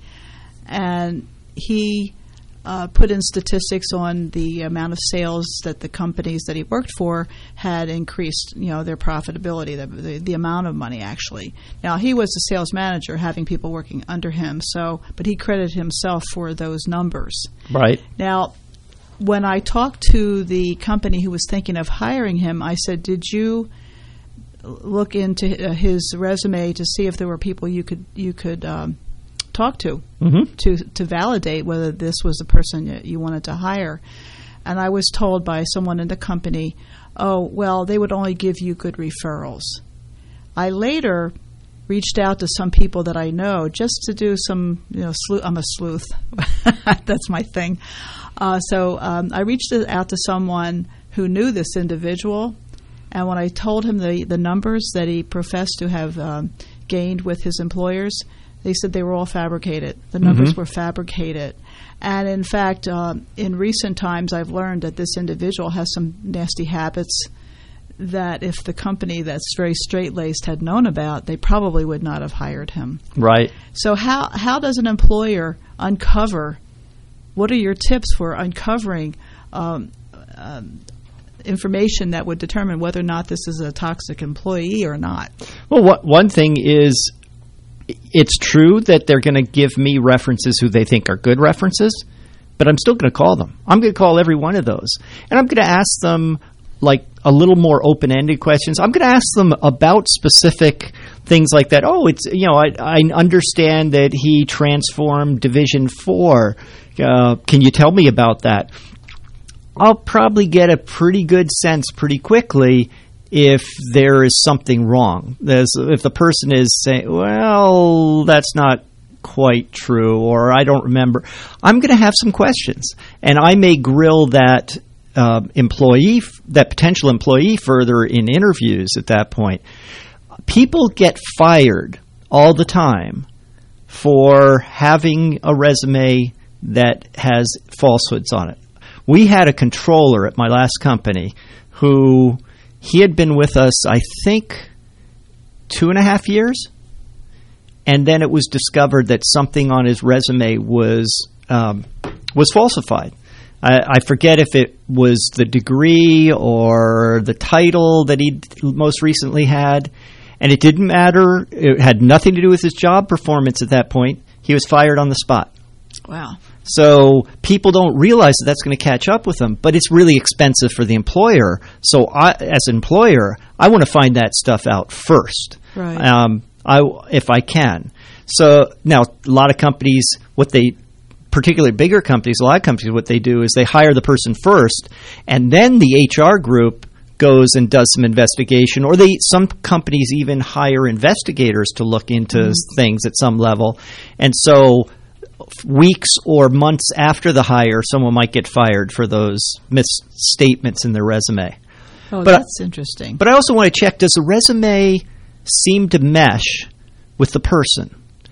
And he uh, put in statistics on the amount of sales that the companies that he worked for had increased, you know, their profitability, the, the, the amount of money actually. Now, he was a sales manager having people working under him, so but he credited himself for those numbers. Right. Now, when I talked to the company who was thinking of hiring him, I said, did you look into uh, his resume to see if there were people you could you could um, talk to mm-hmm. to to validate whether this was the person that you wanted to hire? And I was told by someone in the company, oh, well, they would only give you good referrals. I later reached out to some people that I know just to do some, you know, sleuth. I'm a sleuth. That's my thing. Uh, so um, I reached out to someone who knew this individual. And when I told him the, the numbers that he professed to have um, gained with his employers, they said they were all fabricated. The numbers Mm-hmm. were fabricated. And in fact, um, in recent times, I've learned that this individual has some nasty habits that if the company that's very straight-laced had known about, they probably would not have hired him. Right. So how how does an employer uncover, what are your tips for uncovering um, um information that would determine whether or not this is a toxic employee or not? Well, what, one thing is, it's true that they're going to give me references who they think are good references, but I'm still going to call them. I'm going to call every one of those. And I'm going to ask them, like, a little more open-ended questions. I'm going to ask them about specific things like that. Oh, it's, you know, I, I understand that he transformed Division Four. Uh, can you tell me about that? I'll probably get a pretty good sense pretty quickly if there is something wrong. There's, if the person is saying, well, that's not quite true, or I don't remember, I'm going to have some questions. And I may grill that uh, employee, that potential employee further in interviews at that point. People get fired all the time for having a resume that has falsehoods on it. We had a controller at my last company who, he had been with us, I think, two and a half years. And then it was discovered that something on his resume was um, was falsified. I, I forget if it was the degree or the title that he most recently had. And it didn't matter. It had nothing to do with his job performance at that point. He was fired on the spot. Wow. So people don't realize that that's going to catch up with them, but it's really expensive for the employer. So I, as an employer, I want to find that stuff out first, right. um, I, if I can. So now a lot of companies, what they, particularly bigger companies, a lot of companies, what they do is they hire the person first, and then the H R group goes and does some investigation, or they some companies even hire investigators to look into mm-hmm. things at some level. And so weeks or months after the hire, someone might get fired for those misstatements in their resume. Oh, but that's I, interesting. But I also want to check, does the resume seem to mesh with the person?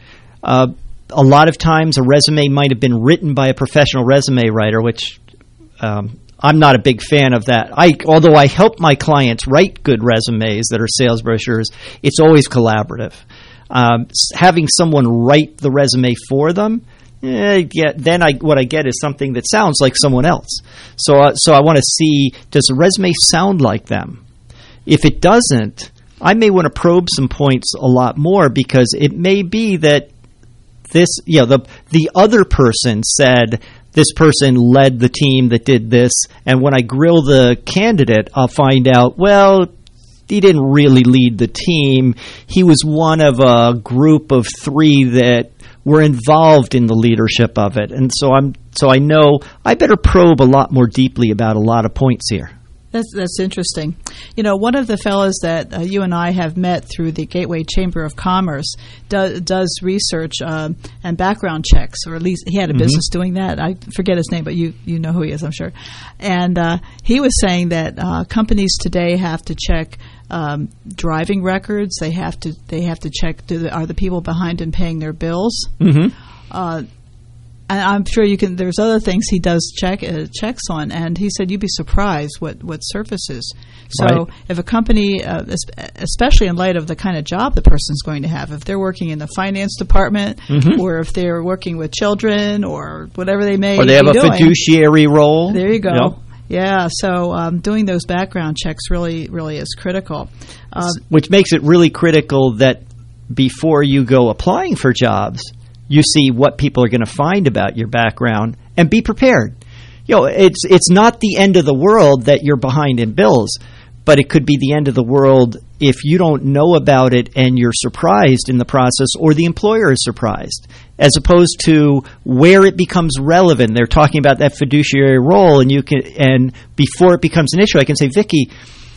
Uh, a lot of times a resume might have been written by a professional resume writer, which um, I'm not a big fan of that. I, although I help my clients write good resumes that are sales brochures, it's always collaborative. Um, having someone write the resume for them, eh, yeah, then I, what I get is something that sounds like someone else. So, uh, so I want to see, does the resume sound like them? If it doesn't, I may want to probe some points a lot more, because it may be that this, you know, the the other person said this person led the team that did this, and when I grill the candidate, I'll find out, well, he didn't really lead the team. He was one of a group of three that were involved in the leadership of it. And so I'm so I know I better probe a lot more deeply about a lot of points here. That's that's interesting. You know, one of the fellows that uh, you and I have met through the Gateway Chamber of Commerce do, does research um, and background checks, or at least he had a Mm-hmm. business doing that. I forget his name, but you, you know who he is, I'm sure. And uh, he was saying that uh, companies today have to check um, driving records. They have to they have to check, do the, are the people behind in paying their bills? Mm-hmm. Uh, And I'm sure you can. There's other things he does check uh, checks on, and he said you'd be surprised what, what surfaces. So Right. if a company, uh, especially in light of the kind of job the person's going to have, if they're working in the finance department, Mhm. or if they're working with children, or whatever they may, Or they have be a doing, fiduciary role. There you go. Yep. Yeah. So um, doing those background checks really, really is critical. Uh, Which makes it really critical that before you go applying for jobs, you see what people are going to find about your background and be prepared. You know, it's it's not the end of the world that you're behind in bills, but it could be the end of the world if you don't know about it and you're surprised in the process, or the employer is surprised, as opposed to where it becomes relevant. They're talking about that fiduciary role, and you can and before it becomes an issue, I can say, Vicki,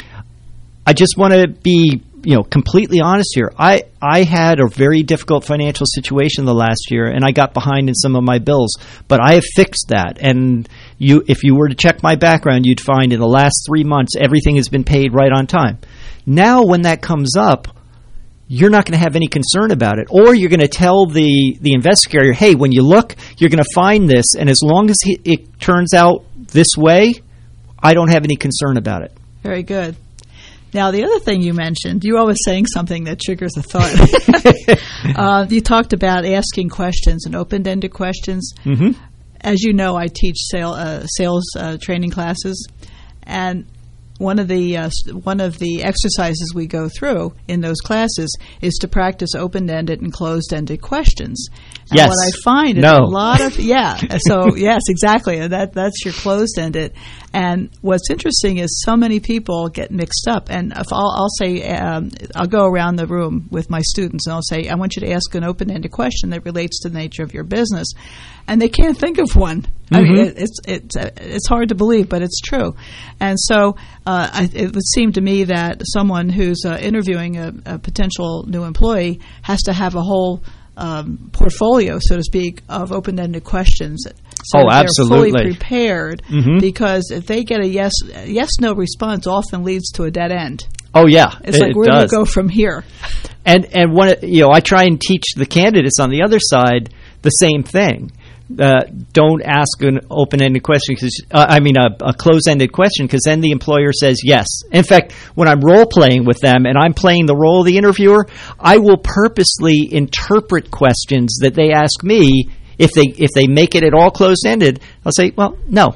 I just want to be, you know, completely honest here. I, I had a very difficult financial situation the last year, and I got behind in some of my bills, but I have fixed that. And you, if you were to check my background, you'd find in the last three months, everything has been paid right on time. Now, when that comes up, you're not going to have any concern about it. Or you're going to tell the, the investigator, hey, when you look, you're going to find this, and as long as he, it turns out this way, I don't have any concern about it. Very good. Now, the other thing you mentioned, you were always saying something that triggers a thought. uh, you talked about asking questions and open-ended questions. Mm-hmm. As you know, I teach sale, uh, sales uh, training classes, and one of the uh, one of the exercises we go through in those classes is to practice open-ended and closed-ended questions. And yes. what I find is no. a lot of yeah. So yes, exactly. And that that's your closed-ended. And what's interesting is so many people get mixed up. And if I'll, I'll say um, I'll go around the room with my students and I'll say I want you to ask an open-ended question that relates to the nature of your business, and they can't think of one. Mm-hmm. I mean, it, it's it's it's hard to believe, but it's true. And so uh, I, it would seem to me that someone who's uh, interviewing a, a potential new employee has to have a whole um, portfolio, so to speak, of open-ended questions. So oh, they're absolutely. fully prepared, mm-hmm. because if they get a yes yes no response, often leads to a dead end. Oh yeah, it's it, like it where does. do you go from here? And and one, you know, I try and teach the candidates on the other side the same thing. Uh, don't ask an open-ended question because uh, I mean a, a closed-ended question, because then the employer says yes. In fact, when I'm role-playing with them and I'm playing the role of the interviewer, I will purposely interpret questions that they ask me. If they if they make it at all closed-ended, I'll say, well, no,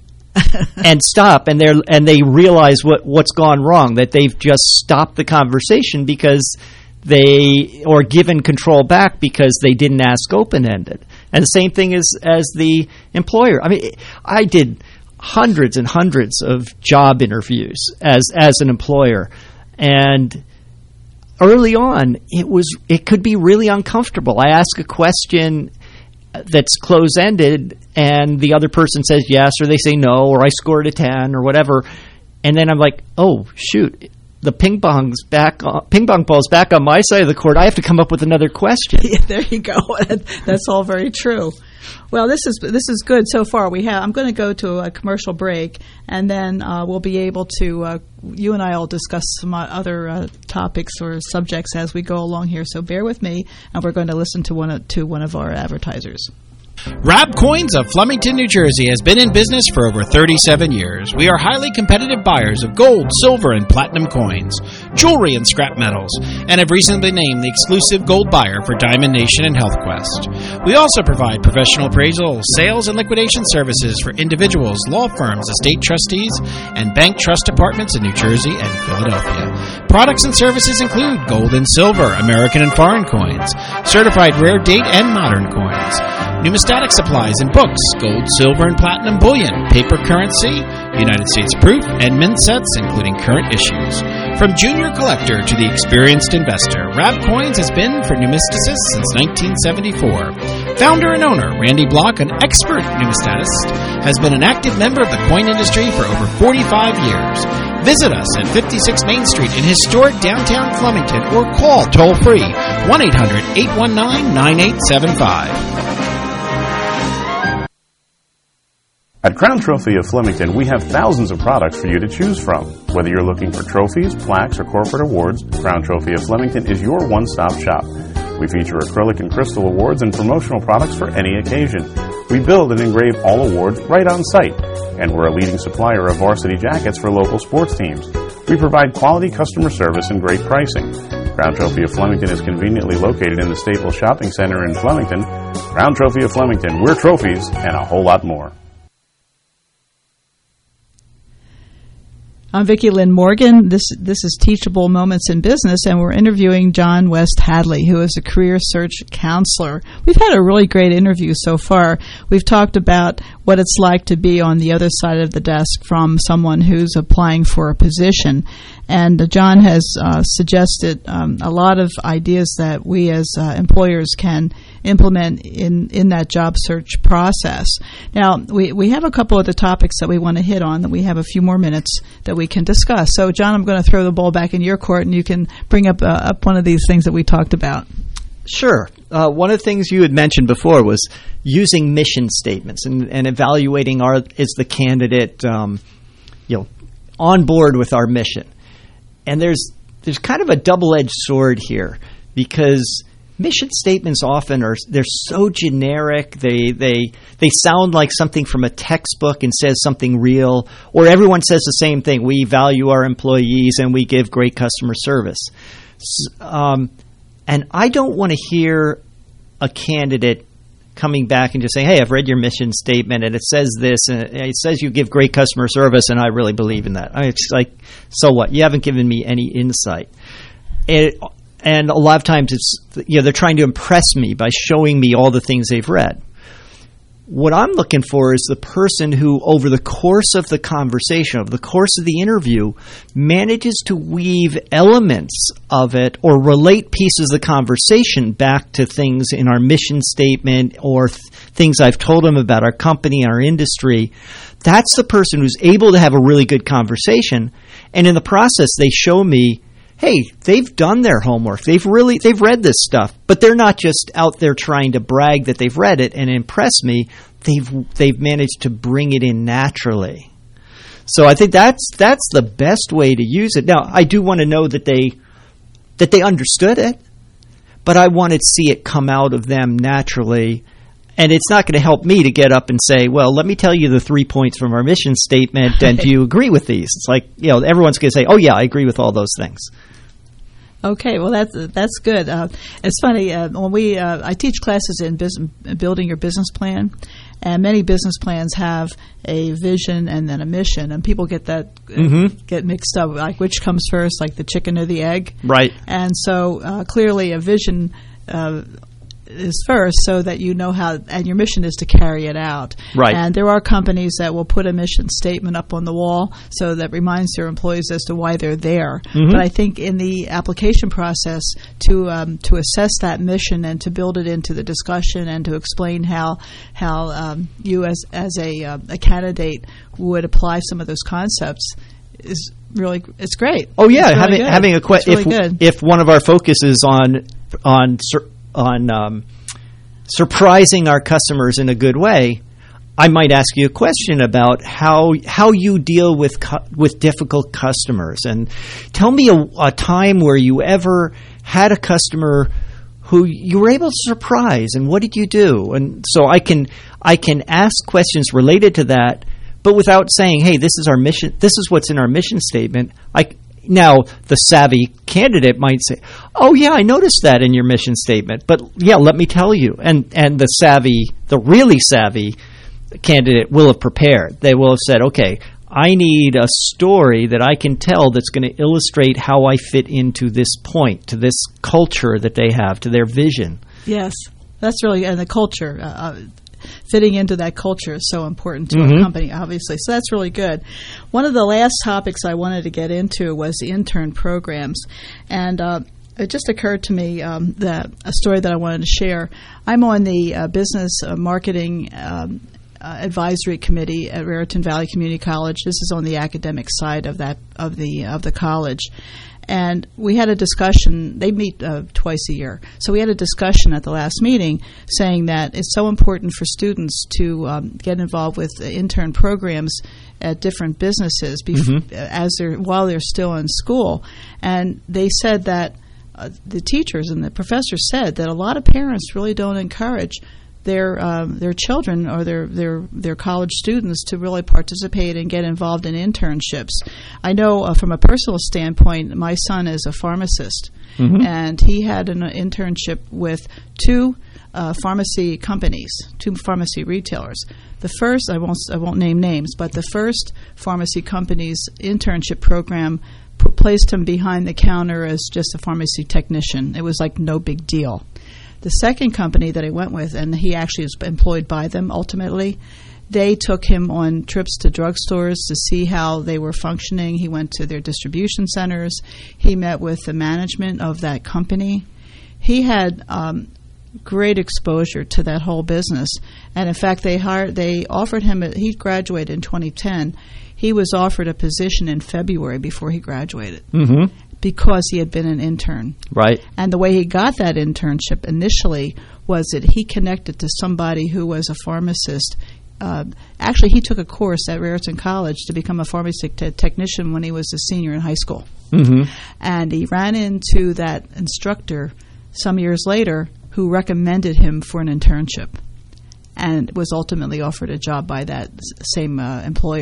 and stop, and they and they realize what what's gone wrong, that they've just stopped the conversation because they or given control back because they didn't ask open-ended. And the same thing is as the employer. I mean, I did hundreds and hundreds of job interviews as as an employer, and early on, it was it could be really uncomfortable. I ask a question that's close-ended, and the other person says yes, or they say no, or I scored a ten, or whatever, and then I'm like, oh shoot, the ping pong's back, on, ping pong ball's back on my side of the court. I have to come up with another question. Yeah, there you go. That's all very true. Well, this is this is good so far. We have. I'm going to go to a commercial break, and then uh, we'll be able to. Uh, you and I will discuss some other uh, topics or subjects as we go along here. So bear with me, and we're going to listen to one of, to one of our advertisers. Rab Coins of Flemington, New Jersey has been in business for over thirty-seven years. We are highly competitive buyers of gold, silver, and platinum coins, jewelry, and scrap metals, and have recently named the exclusive gold buyer for Diamond Nation and HealthQuest. We also provide professional appraisal, sales, and liquidation services for individuals, law firms, estate trustees, and bank trust departments in New Jersey and Philadelphia. Products and services include gold and silver, American and foreign coins, certified rare date and modern coins, numismatic supplies and books, gold, silver, and platinum bullion, paper currency, United States proof, and mint sets, including current issues. From junior collector to the experienced investor, Rab Coins has been for numisticists since nineteen seventy-four. Founder and owner Randy Block, an expert numismatist, has been an active member of the coin industry for over forty-five years. Visit us at fifty-six Main Street in historic downtown Flemington, or call toll-free one eight hundred, eight one nine, nine eight seven five. At Crown Trophy of Flemington, we have thousands of products for you to choose from. Whether you're looking for trophies, plaques, or corporate awards, Crown Trophy of Flemington is your one-stop shop. We feature acrylic and crystal awards and promotional products for any occasion. We build and engrave all awards right on site, and we're a leading supplier of varsity jackets for local sports teams. We provide quality customer service and great pricing. Crown Trophy of Flemington is conveniently located in the Staples Shopping Center in Flemington. Crown Trophy of Flemington, we're trophies and a whole lot more. I'm Vicki Lynn Morgan. This this is Teachable Moments in Business, and we're interviewing John West Hadley, who is a career search counselor. We've had a really great interview so far. We've talked about what it's like to be on the other side of the desk from someone who's applying for a position. And uh, John has uh, suggested um, a lot of ideas that we as uh, employers can implement in, in that job search process. Now, we, we have a couple of the topics that we want to hit on, that we have a few more minutes that we can discuss. So, John, I'm going to throw the ball back in your court, and you can bring up, uh, up one of these things that we talked about. Sure. Uh, one of the things you had mentioned before was using mission statements and, and evaluating our is the candidate um, you know, on board with our mission. And there's there's kind of a double-edged sword here, because mission statements often are they're so generic. They they they sound like something from a textbook and says something real, or everyone says the same thing. We value our employees and we give great customer service. Um, and I don't want to hear a candidate coming back and just saying, hey, I've read your mission statement and it says this and it says you give great customer service and I really believe in that. It's like, so what? You haven't given me any insight. It, and a lot of times it's, you know, they're trying to impress me by showing me all the things they've read. What I'm looking for is the person who, over the course of the conversation, over the course of the interview, manages to weave elements of it or relate pieces of the conversation back to things in our mission statement or th- things I've told them about our company, our industry. That's the person who's able to have a really good conversation. And in the process, they show me, hey, they've done their homework. They've really, they've read this stuff, but they're not just out there trying to brag that they've read it and impress me. They've, they've managed to bring it in naturally. So I think that's, that's the best way to use it. Now, I do want to know that they, that they understood it, but I want to see it come out of them naturally. And it's not going to help me to get up and say, well, let me tell you the three points from our mission statement, and do you agree with these? It's like, you know, everyone's going to say, oh, yeah, I agree with all those things. Okay, well, that's that's good. Uh, it's funny, uh, when we uh, I teach classes in business, building your business plan, and many business plans have a vision and then a mission, and people get that Mm-hmm. uh, get mixed up, like which comes first, like the chicken or the egg. Right. And so uh, clearly a vision uh, is first, so that you know how, and your mission is to carry it out. Right. And there are companies that will put a mission statement up on the wall, so that reminds their employees as to why they're there. Mhm. But I think in the application process, to um, to assess that mission and to build it into the discussion and to explain how how um, you as as a uh, a candidate would apply some of those concepts is really, it's great. Oh yeah, It's really having good. having a It's question. really if good. if one of our focuses on on sur- on um, surprising our customers in a good way, I might ask you a question about how how you deal with cu- with difficult customers, and tell me a, a time where you ever had a customer who you were able to surprise, and what did you do? And so I can I can ask questions related to that, but without saying, "Hey, this is our mission. This is what's in our mission statement." I Now, the savvy candidate might say, oh, yeah, I noticed that in your mission statement, but yeah, let me tell you. And and the savvy, the really savvy candidate will have prepared. They will have said, okay, I need a story that I can tell that's going to illustrate how I fit into this point, to this culture that they have, to their vision. Yes, that's really, and the culture, uh, fitting into that culture is so important to Mhm. a company, obviously. So that's really good. One of the last topics I wanted to get into was the intern programs. And uh, it just occurred to me um, that a story that I wanted to share. I'm on the uh, business uh, marketing um, uh, advisory committee at Raritan Valley Community College. This is on the academic side of that of the of the college. And we had a discussion. They meet uh, twice a year. So we had a discussion at the last meeting saying that it's so important for students to um, get involved with uh, intern programs at different businesses bef- Mhm. as they're while they're still in school. And they said that uh, the teachers and the professors said that a lot of parents really don't encourage their um, their children or their, their their college students to really participate and get involved in internships. I know uh, from a personal standpoint, my son is a pharmacist, Mhm. and he had an internship with two uh, pharmacy companies, two pharmacy retailers. The first, I won't I won't name names, but the first pharmacy company's internship program p- placed him behind the counter as just a pharmacy technician. It was like no big deal. The second company that I went with, and he actually was employed by them ultimately, they took him on trips to drugstores to see how they were functioning. He went to their distribution centers. He met with the management of that company. He had um, great exposure to that whole business. And in fact, they hired, they offered him, a, he graduated in twenty ten. He was offered a position in February before he graduated. Mm-hmm. Because he had been an intern. Right. And the way he got that internship initially was that he connected to somebody who was a pharmacist. Uh, actually, he took a course at Raritan College to become a pharmacy te- technician when he was a senior in high school. Mm-hmm. And he ran into that instructor some years later who recommended him for an internship and was ultimately offered a job by that s- same uh, employer.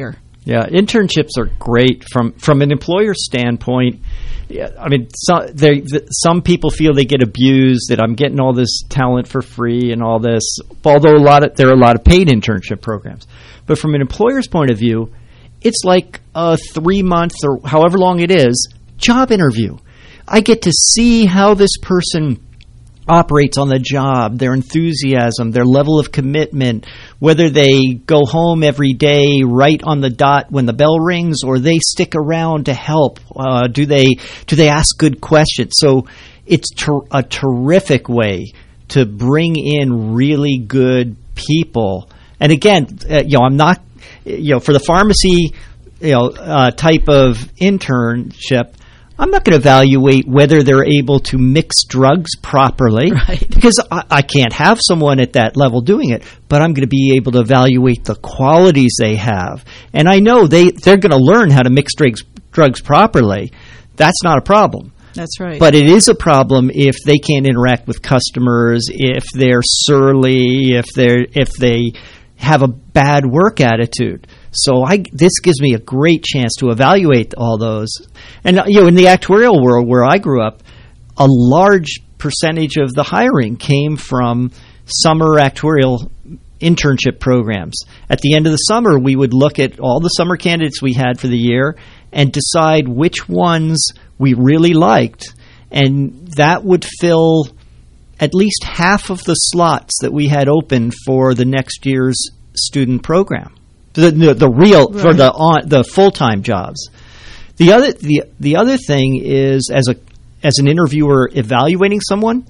Yeah, internships are great from from an employer standpoint. Yeah, I mean, some they, some people feel they get abused, that I'm getting all this talent for free and all this. Although a lot of there are a lot of paid internship programs, but from an employer's point of view, it's like a three month or however long it is job interview. I get to see how this person operates on the job, their enthusiasm, their level of commitment, whether they go home every day right on the dot when the bell rings, or they stick around to help. Uh, do they do they ask good questions? So it's ter- a terrific way to bring in really good people. And again, uh, you know, I'm not, you know, for the pharmacy, you know, uh, type of internship, I'm not going to evaluate whether they're able to mix drugs properly, right, because I, I can't have someone at that level doing it, but I'm going to be able to evaluate the qualities they have. And I know they, they're going to learn how to mix drugs, drugs properly. That's not a problem. That's right. But it is a problem if they can't interact with customers, if they're surly, if they're if they have a bad work attitude. So I, this gives me a great chance to evaluate all those. And, you know, in the actuarial world where I grew up, a large percentage of the hiring came from summer actuarial internship programs. At the end of the summer, we would look at all the summer candidates we had for the year and decide which ones we really liked. And that would fill at least half of the slots that we had open for the next year's student program. The, the, the real right. for the on, the full-time jobs. The other the the other thing is, as a as an interviewer evaluating someone,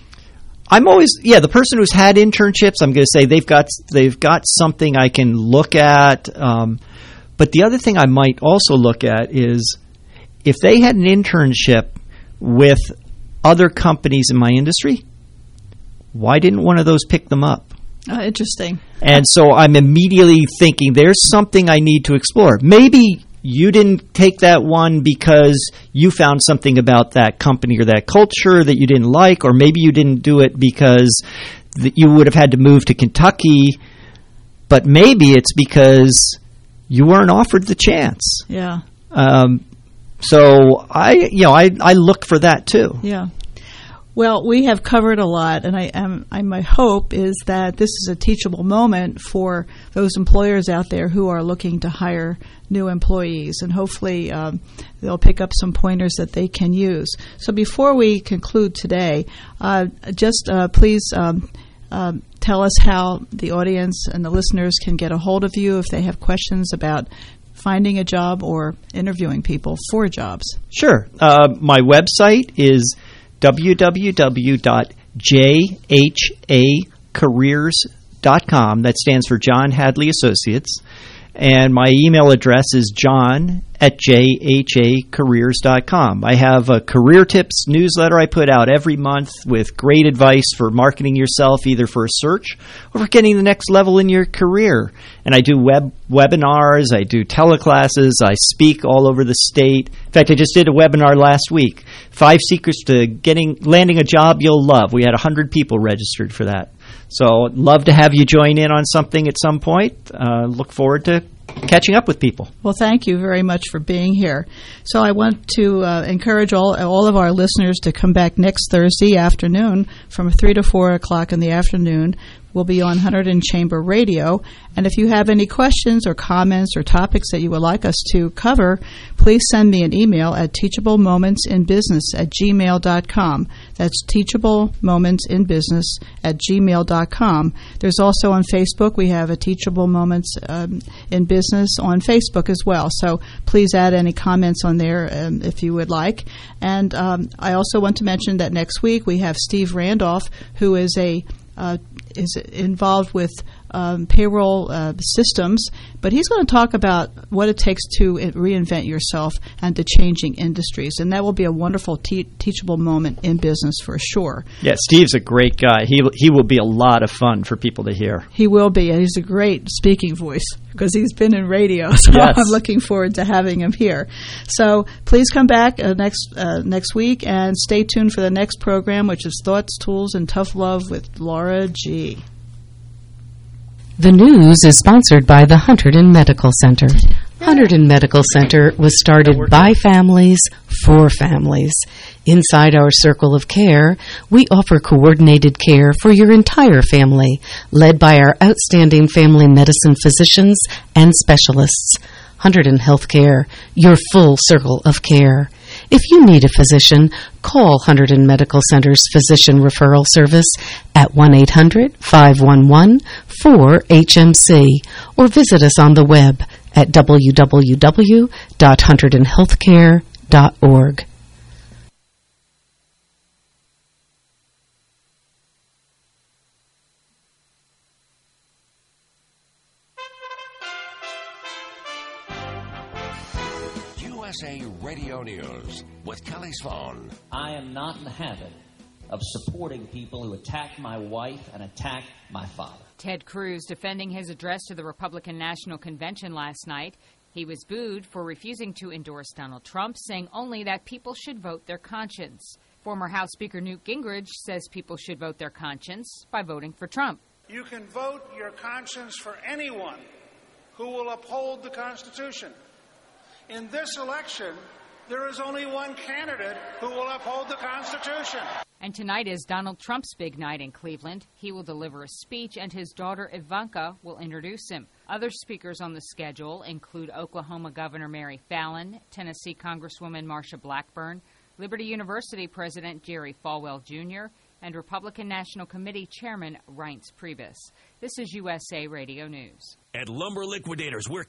I'm always yeah the person who's had internships, I'm going to say they've got they've got something I can look at. Um, but the other thing I might also look at is if they had an internship with other companies in my industry, why didn't one of those pick them up? Uh, interesting. And so I'm immediately thinking there's something I need to explore. Maybe you didn't take that one because you found something about that company or that culture that you didn't like, or maybe you didn't do it because th- you would have had to move to Kentucky, but maybe it's because you weren't offered the chance. Yeah. Um, so I, you know, I, I look for that too. Yeah. Well, we have covered a lot, and I, um, I, my hope is that this is a teachable moment for those employers out there who are looking to hire new employees, and hopefully um, they'll pick up some pointers that they can use. So before we conclude today, uh, just uh, please um, uh, tell us how the audience and the listeners can get a hold of you if they have questions about finding a job or interviewing people for jobs. Sure. Uh, my website is w w w dot j h a careers dot com. That stands for John Hadley Associates. And my email address is john at j h a careers dot com. I have a career tips newsletter I put out every month with great advice for marketing yourself, either for a search or for getting the next level in your career. And I do web webinars, I do teleclasses, I speak all over the state. In fact, I just did a webinar last week, Five Secrets to Getting Landing a Job You'll Love. We had one hundred people registered for that. So I'd love to have you join in on something at some point. Uh, look forward to catching up with people. Well, thank you very much for being here. So I want to uh, encourage all all of our listeners to come back next Thursday afternoon from three to four o'clock in the afternoon. We'll be on Hunterdon Chamber Radio. And if you have any questions or comments or topics that you would like us to cover, please send me an email at teachablemomentsinbusiness at gmail dot com. That's teachablemomentsinbusiness at gmail dot com. There's also on Facebook, we have a Teachable Moments um, in Business on Facebook as well. So please add any comments on there um, if you would like. And um, I also want to mention that next week we have Steve Randolph, who is a Uh, is involved with um, payroll uh, systems, but he's going to talk about what it takes to reinvent yourself and to changing industries, and that will be a wonderful te- teachable moment in business for sure. Yeah, Steve's a great guy. He he will be a lot of fun for people to hear. He will be, and he's a great speaking voice because he's been in radio, so yes. I'm looking forward to having him here. So please come back uh, next uh, next week, and stay tuned for the next program, which is Thoughts, Tools, and Tough Love with Laura G. The news is sponsored by the Hunterdon Medical Center. Hunterdon Medical Center was started by families for families. Inside our circle of care, we offer coordinated care for your entire family, led by our outstanding family medicine physicians and specialists. Hunterdon Healthcare, your full circle of care. If you need a physician, call Hunterdon Medical Center's Physician Referral Service at one eight hundred, five one one, four H M C or visit us on the web at w w w dot hunterdon healthcare dot org. U S A Radio News with Kelly Sloan. I am not in the habit of supporting people who attack my wife and attack my father. Ted Cruz defending his address to the Republican National Convention last night. He was booed for refusing to endorse Donald Trump, saying only that people should vote their conscience. Former House Speaker Newt Gingrich says people should vote their conscience by voting for Trump. You can vote your conscience for anyone who will uphold the Constitution. In this election, there is only one candidate who will uphold the Constitution. And tonight is Donald Trump's big night in Cleveland. He will deliver a speech, and his daughter Ivanka will introduce him. Other speakers on the schedule include Oklahoma Governor Mary Fallin, Tennessee Congresswoman Marsha Blackburn, Liberty University President Jerry Falwell Junior, and Republican National Committee Chairman Reince Priebus. This is U S A Radio News. At Lumber Liquidators, we're